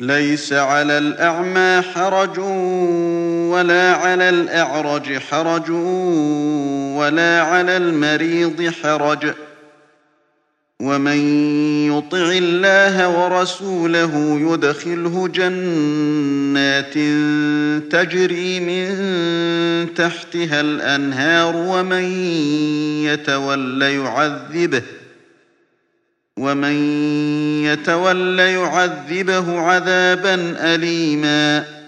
ليس على الأعمى حرج ولا على الأعرج حرج ولا على المريض حرج، ومن يطع الله ورسوله يدخله جنات تجري من تحتها الأنهار، ومن يتول يعذبه عذابا أليما.